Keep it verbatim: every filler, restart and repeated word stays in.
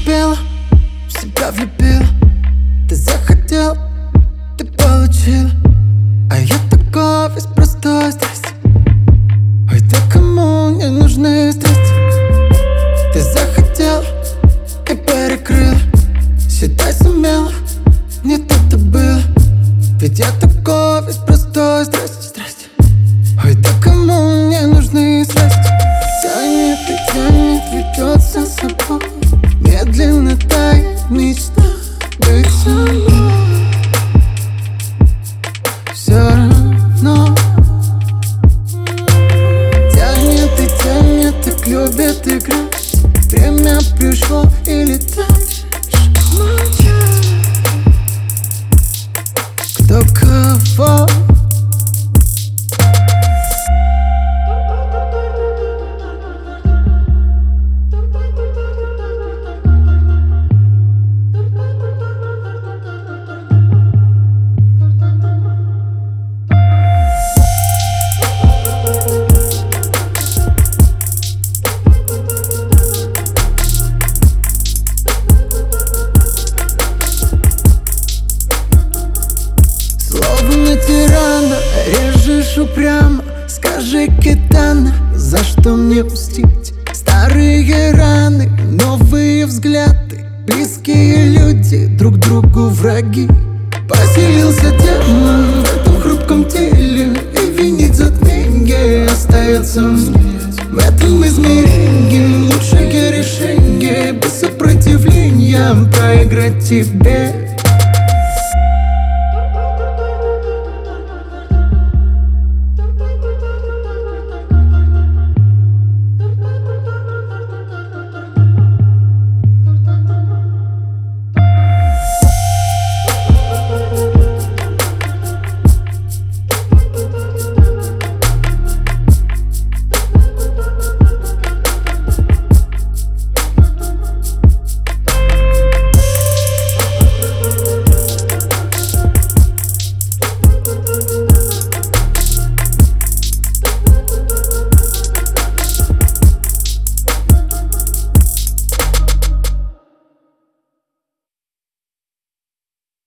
пела, в себя влюбила. Ты захотел, ты получила, а я такой весь простой страсти. Ой, да кому не нужны страсти? Ты захотел и перекрыла, считай, сумела, не тут-то было. Ведь я такой весь простой страсти, страсти. Ой, да кому не нужны страсти? Тянет и тянет, ведет за собой, медленно тает мечта быть со мной. Все равно тянет и тянет, так любит играть. Время пришло и летаешь молчать. Кто кого? Тирана, режешь упрямо. Скажи, Китана, за что мне мстить? Старые раны, новые взгляды, близкие люди, друг другу враги. Поселился демон в этом хрупком теле, и винить затмение остается мне. В этом измерении лучшее решение без сопротивления проиграть тебе.